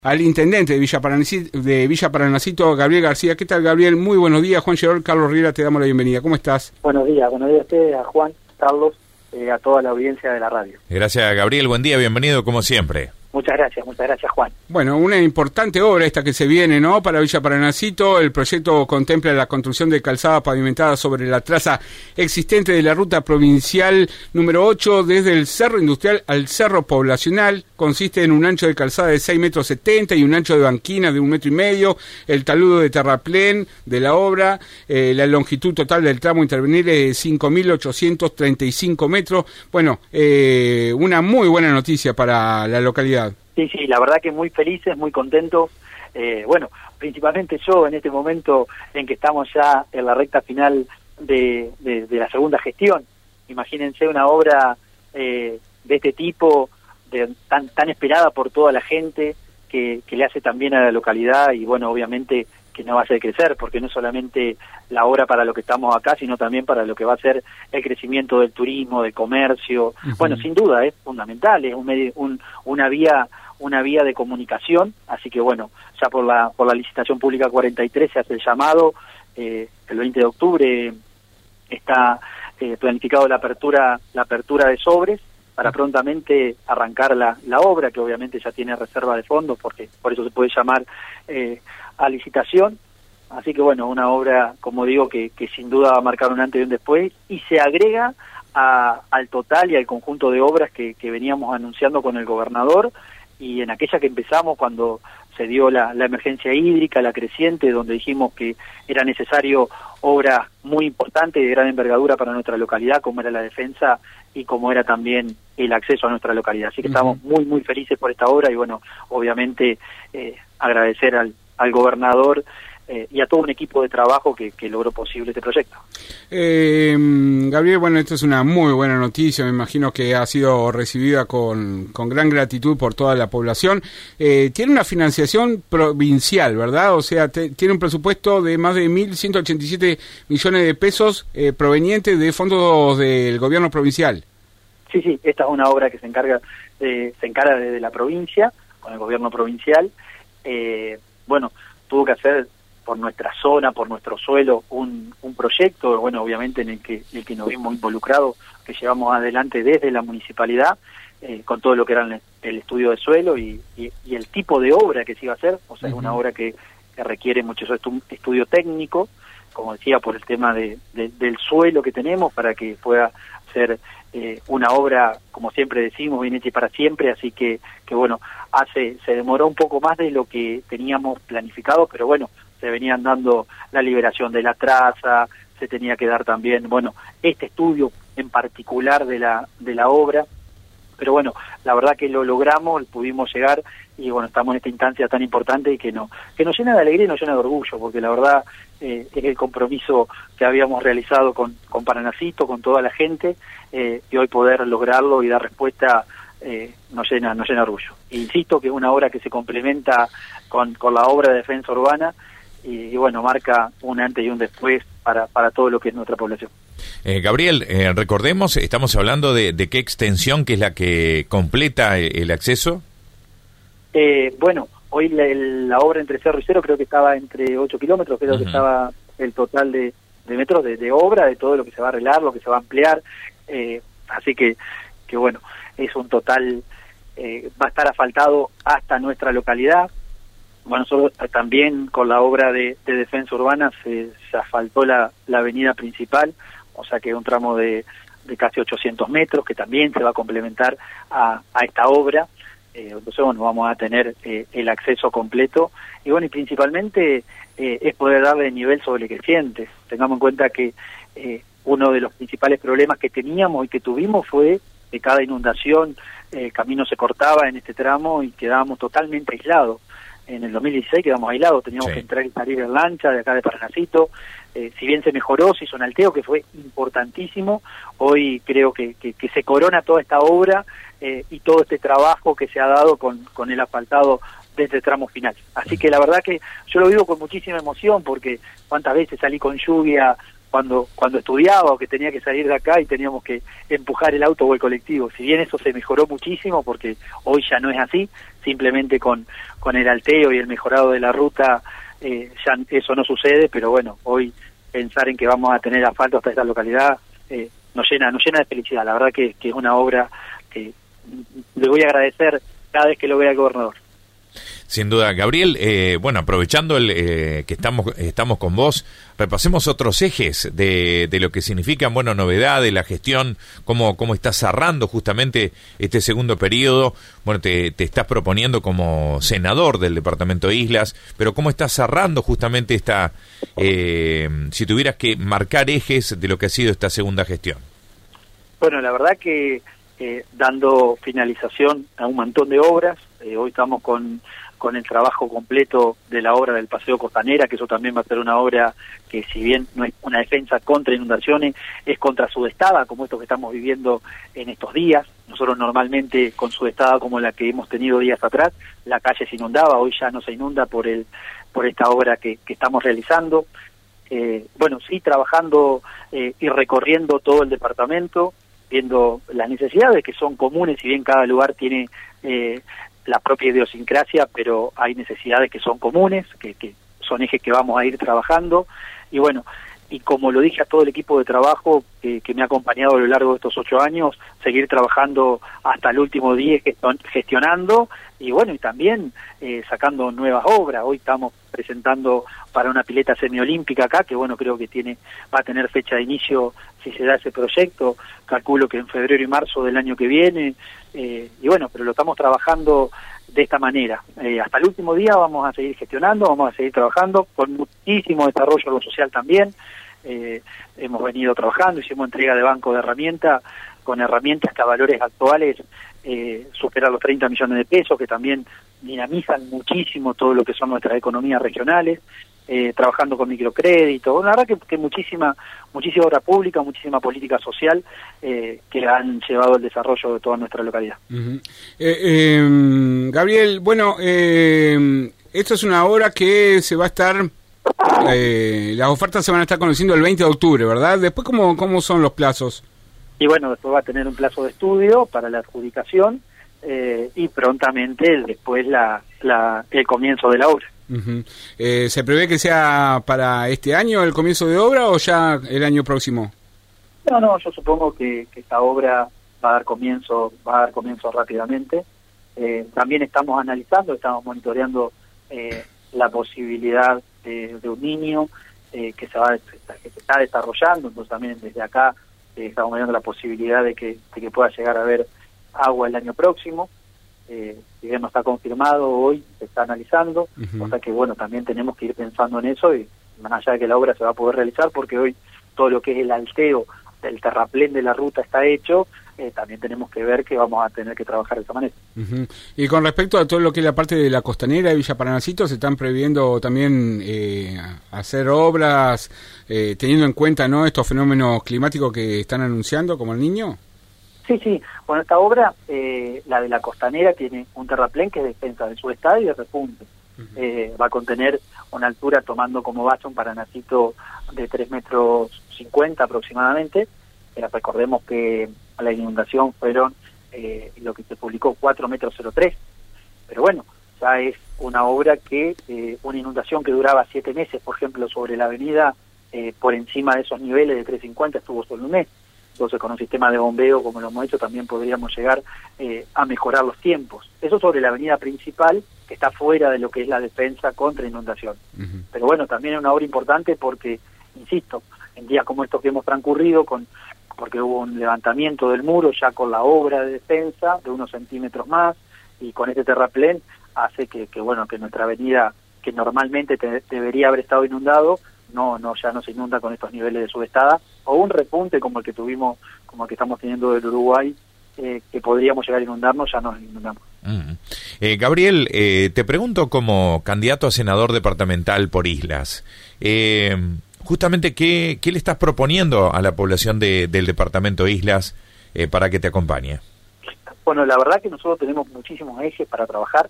Al intendente de Villa Paranacito, Gabriel García. ¿Qué tal, Gabriel? Muy buenos días. Juan Gerol, Carlos Riera, te damos la bienvenida. ¿Cómo estás? Buenos días a ustedes, a Juan, Carlos, a toda la audiencia de la radio. Gracias, Gabriel. Buen día, bienvenido como siempre. Muchas gracias, Juan. Bueno, una importante obra esta que se viene, ¿no?, para Villa Paranacito. El proyecto contempla la construcción de calzada pavimentada sobre la traza existente de la ruta provincial número 8, desde el Cerro Industrial al Cerro Poblacional. Consiste en un ancho de calzada de 6,70 metros y un ancho de banquina de 1,5 metros. El taludo de terraplén de la obra, la longitud total del tramo intervenir es 5.835 metros. Bueno, una muy buena noticia para la localidad. Sí, la verdad que muy felices, muy contentos. Bueno, principalmente yo en este momento en que estamos ya en la recta final de la segunda gestión. Imagínense una obra de este tipo, tan esperada por toda la gente, que le hace también a la localidad y bueno, obviamente que nos va a hacer crecer, porque no solamente la obra para lo que estamos acá, sino también para lo que va a ser el crecimiento del turismo, del comercio. Uh-huh. Bueno, sin duda es fundamental, es una vía de comunicación, así que bueno, ya por la licitación pública 43 se hace el llamado, el 20 de octubre está planificado la apertura de sobres para prontamente arrancar la obra, que obviamente ya tiene reserva de fondos, porque por eso se puede llamar a licitación. Así que bueno, una obra, como digo, que sin duda va a marcar un antes y un después, y se agrega al total y al conjunto de obras que veníamos anunciando con el gobernador, y en aquella que empezamos cuando se dio la emergencia hídrica, la creciente, donde dijimos que era necesario obras muy importantes y de gran envergadura para nuestra localidad, como era la defensa y como era también el acceso a nuestra localidad. Así que estamos muy, muy felices por esta obra y bueno, obviamente agradecer al gobernador y a todo un equipo de trabajo que logró posible este proyecto. Gabriel, bueno, esto es una muy buena noticia, me imagino que ha sido recibida con gran gratitud por toda la población. Tiene una financiación provincial, ¿verdad? O sea, tiene un presupuesto de más de 1.187 millones de pesos provenientes de fondos del gobierno provincial. Sí, esta es una obra que se encarga desde la provincia, con el gobierno provincial. Bueno, tuvo que hacer por nuestra zona, por nuestro suelo, un proyecto, bueno, obviamente en el que nos vimos involucrados, que llevamos adelante desde la municipalidad, con todo lo que era el estudio de suelo y el tipo de obra que se iba a hacer. O sea, es una obra que requiere mucho estudio técnico, como decía, por el tema del suelo que tenemos, para que pueda ser una obra, como siempre decimos, bien hecha y para siempre. Así que bueno, se demoró un poco más de lo que teníamos planificado, pero bueno, se venían dando la liberación de la traza, se tenía que dar también, bueno, este estudio en particular de la obra, pero bueno, la verdad que lo logramos, pudimos llegar y bueno, estamos en esta instancia tan importante y que nos llena de alegría y nos llena de orgullo, porque la verdad es el compromiso que habíamos realizado con Paranacito, con toda la gente, y hoy poder lograrlo y dar respuesta nos llena de orgullo. Insisto que es una obra que se complementa con la obra de defensa urbana, y bueno, marca un antes y un después para todo lo que es nuestra población. Gabriel, recordemos, estamos hablando de qué extensión, que es la que completa el acceso. Bueno, hoy la obra entre Cerro y Cero creo que estaba entre 8 kilómetros, creo que estaba el total de metros de obra, de todo lo que se va a arreglar, lo que se va a ampliar, así que bueno, es un total, va a estar asfaltado hasta nuestra localidad. Bueno, nosotros también con la obra de defensa urbana se asfaltó la avenida principal, o sea que es un tramo de casi 800 metros que también se va a complementar a esta obra. Entonces, bueno, vamos a tener el acceso completo y bueno, y principalmente es poder darle nivel sobrecreciente. Tengamos en cuenta que uno de los principales problemas que teníamos y que tuvimos fue que cada inundación el camino se cortaba en este tramo y quedábamos totalmente aislados. En el 2016 quedamos aislados, teníamos que entrar y salir en lancha de acá de Paranacito. Si bien se mejoró, se hizo un alteo que fue importantísimo, hoy creo que se corona toda esta obra y todo este trabajo que se ha dado con el asfaltado de este tramo final. Así que la verdad que yo lo vivo con muchísima emoción, porque cuántas veces salí con lluvia cuando estudiaba o que tenía que salir de acá y teníamos que empujar el auto o el colectivo. Si bien eso se mejoró muchísimo, porque hoy ya no es así, simplemente con el alteo y el mejorado de la ruta ya eso no sucede, pero bueno, hoy pensar en que vamos a tener asfalto hasta esta localidad nos llena de felicidad. La verdad que es una obra que le voy a agradecer cada vez que lo vea el gobernador. Sin duda, Gabriel, bueno, aprovechando que estamos con vos, repasemos otros ejes de lo que significan, bueno, novedades, la gestión, cómo estás cerrando justamente este segundo periodo. Bueno, te estás proponiendo como senador del departamento de Islas, pero cómo estás cerrando justamente si tuvieras que marcar ejes de lo que ha sido esta segunda gestión. Bueno, la verdad que dando finalización a un montón de obras, hoy estamos con el trabajo completo de la obra del Paseo Costanera, que eso también va a ser una obra que, si bien no es una defensa contra inundaciones, es contra sudestada, como esto que estamos viviendo en estos días. Nosotros normalmente con sudestada como la que hemos tenido días atrás, la calle se inundaba, hoy ya no se inunda por esta obra que estamos realizando. Bueno, sí, trabajando y recorriendo todo el departamento, viendo las necesidades que son comunes, si bien cada lugar tiene la propia idiosincrasia, pero hay necesidades que son comunes, que son ejes que vamos a ir trabajando. Y bueno, y como lo dije a todo el equipo de trabajo que me ha acompañado a lo largo de estos 8 años, seguir trabajando hasta el último día gestionando y bueno, y también sacando nuevas obras. Hoy estamos presentando para una pileta semiolímpica acá, que bueno, creo que va a tener fecha de inicio si se da ese proyecto, calculo que en febrero y marzo del año que viene, y bueno, pero lo estamos trabajando de esta manera. Hasta el último día vamos a seguir gestionando, vamos a seguir trabajando con muchísimo desarrollo de lo social también. Hemos venido trabajando, hicimos entrega de banco de herramientas, con herramientas que a valores actuales superan los 30 millones de pesos, que también dinamizan muchísimo todo lo que son nuestras economías regionales, trabajando con microcrédito. Bueno, la verdad que muchísima obra pública, muchísima política social que han llevado al desarrollo de toda nuestra localidad. Gabriel, bueno, esto es una obra que se va a estar... las ofertas se van a estar conociendo el 20 de octubre, ¿verdad? Después, ¿cómo son los plazos? Y bueno, después va a tener un plazo de estudio para la adjudicación y prontamente después el comienzo de la obra. Uh-huh. ¿Se prevé que sea para este año el comienzo de obra o ya el año próximo? No, yo supongo que esta obra va a dar comienzo rápidamente. También estamos estamos monitoreando la posibilidad de un niño que se está desarrollando, entonces también desde acá estamos viendo la posibilidad de que pueda llegar a haber agua el año próximo. Si bien no está confirmado, hoy se está analizando, o sea que bueno, también tenemos que ir pensando en eso y más allá de que la obra se va a poder realizar, porque hoy todo lo que es el alteo del terraplén de la ruta está hecho, también tenemos que ver que vamos a tener que trabajar de esa manera. Uh-huh. Y con respecto a todo lo que es la parte de la costanera de Villa Paranacito, ¿se están previendo también hacer obras teniendo en cuenta, ¿no?, estos fenómenos climáticos que están anunciando, como el Niño? Sí. Bueno, esta obra, la de la costanera, tiene un terraplén que es defensa de sudestada y de repunte. Uh-huh. Va a contener una altura, tomando como base un Paranacito de 3,50 metros aproximadamente. Recordemos que a la inundación fueron lo que se publicó 4,03 metros. Pero bueno, ya es una obra que una inundación que duraba 7 meses, por ejemplo, sobre la avenida, por encima de esos niveles de 3,50 estuvo solo un mes. Entonces, con un sistema de bombeo como lo hemos hecho, también podríamos llegar a mejorar los tiempos. Eso sobre la avenida principal, que está fuera de lo que es la defensa contra inundación. Uh-huh. Pero bueno, también es una obra importante porque, insisto, en días como estos que hemos transcurrido, porque hubo un levantamiento del muro ya con la obra de defensa de unos centímetros más, y con este terraplén hace que nuestra avenida, que normalmente debería haber estado inundado, ya no se inunda con estos niveles de subestada, o un repunte como el que estamos teniendo del Uruguay, que podríamos llegar a inundarnos, ya nos inundamos. Gabriel, te pregunto, como candidato a senador departamental por Islas, justamente ¿qué le estás proponiendo a la población del departamento de Islas para que te acompañe? Bueno, la verdad que nosotros tenemos muchísimos ejes para trabajar.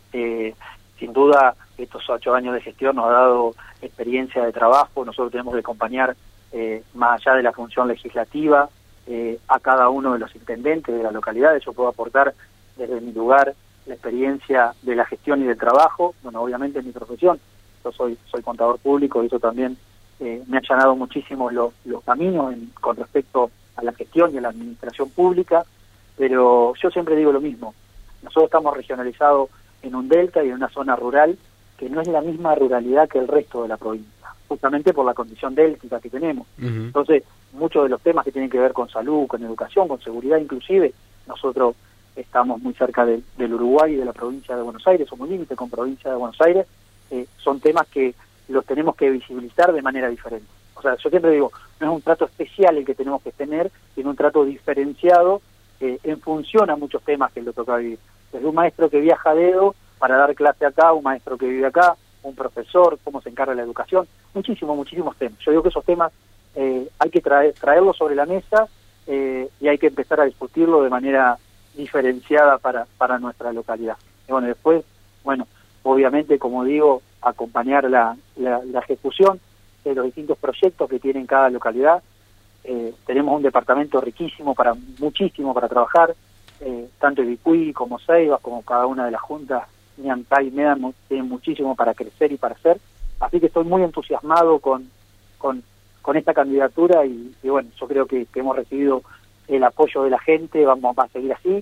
Sin duda, estos 8 años de gestión nos ha dado experiencia de trabajo. Nosotros tenemos que acompañar más allá de la función legislativa, a cada uno de los intendentes de las localidades. Yo puedo aportar desde mi lugar la experiencia de la gestión y del trabajo. Bueno, obviamente en mi profesión, yo soy contador público y eso también me ha allanado muchísimo los caminos con respecto a la gestión y a la administración pública, pero yo siempre digo lo mismo. Nosotros estamos regionalizados en un delta y en una zona rural que no es la misma ruralidad que el resto de la provincia, justamente por la condición déltica que tenemos. Entonces, muchos de los temas que tienen que ver con salud, con educación, con seguridad inclusive, nosotros estamos muy cerca del Uruguay y de la provincia de Buenos Aires, somos límite con provincia de Buenos Aires, son temas que los tenemos que visibilizar de manera diferente. O sea, yo siempre digo, no es un trato especial el que tenemos que tener, sino un trato diferenciado en función a muchos temas que le toca vivir. Desde un maestro que viaja a dedo para dar clase acá, un maestro que vive acá, un profesor, cómo se encarga la educación, muchísimos temas. Yo digo que esos temas hay que traerlos sobre la mesa y hay que empezar a discutirlo de manera diferenciada para nuestra localidad. Y bueno, después, obviamente, como digo, acompañar la ejecución de los distintos proyectos que tiene cada localidad. Tenemos un departamento riquísimo muchísimo para trabajar, tanto Ibicuí como Ceibas, como cada una de las juntas, Niantay y Médano, tienen muchísimo para crecer y para hacer, así que estoy muy entusiasmado con esta candidatura y bueno, yo creo que hemos recibido el apoyo de la gente, vamos a seguir así,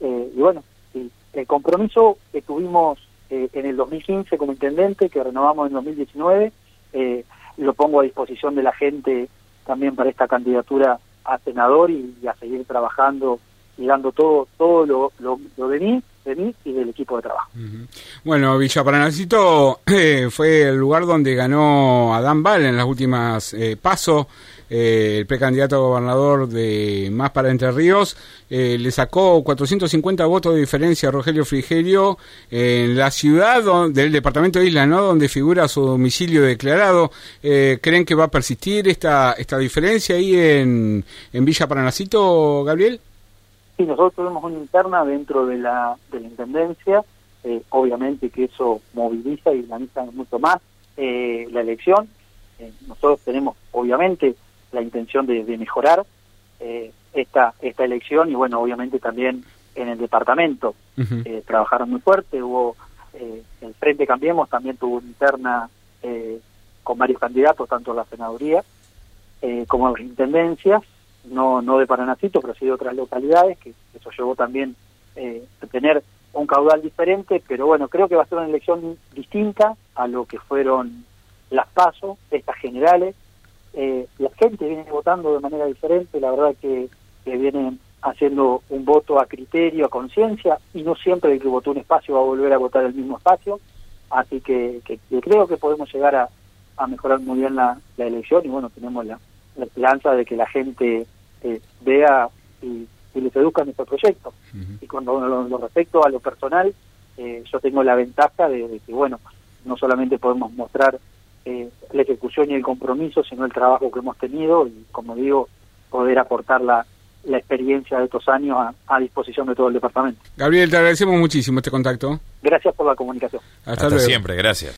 y el compromiso que tuvimos en el 2015 como intendente, que renovamos en 2019, lo pongo a disposición de la gente también para esta candidatura a senador y a seguir trabajando y dando todo lo de mí y del equipo de trabajo. Bueno, Villa Paranacito fue el lugar donde ganó Adán Bal en las últimas PASO, el precandidato a gobernador de Más para Entre Ríos, le sacó 450 votos de diferencia a Rogelio Frigerio en la ciudad del departamento de Isla, ¿no?, donde figura su domicilio declarado. ¿Creen que va a persistir esta diferencia ahí en Villa Paranacito, Gabriel? Sí, nosotros tuvimos una interna dentro de la intendencia, obviamente que eso moviliza y dinamiza mucho más la elección. Nosotros tenemos obviamente la intención de mejorar esta elección y bueno, obviamente también en el departamento trabajaron muy fuerte. Hubo el Frente Cambiemos también tuvo una interna con varios candidatos, tanto a la senaduría como a las intendencias, no de Paranacito, pero sí de otras localidades, que eso llevó también a tener un caudal diferente, pero bueno, creo que va a ser una elección distinta a lo que fueron las PASO, estas generales. La gente viene votando de manera diferente, la verdad que vienen haciendo un voto a criterio, a conciencia, y no siempre el que votó un espacio va a volver a votar el mismo espacio, así que creo que podemos llegar a mejorar muy bien la elección y bueno, tenemos la esperanza de que la gente vea y les seduzca nuestro proyecto. Y cuando lo respecto a lo personal, yo tengo la ventaja de que, bueno, no solamente podemos mostrar la ejecución y el compromiso, sino el trabajo que hemos tenido y, como digo, poder aportar la experiencia de estos años a disposición de todo el departamento. Gabriel, te agradecemos muchísimo este contacto. Gracias por la comunicación. Hasta siempre, gracias.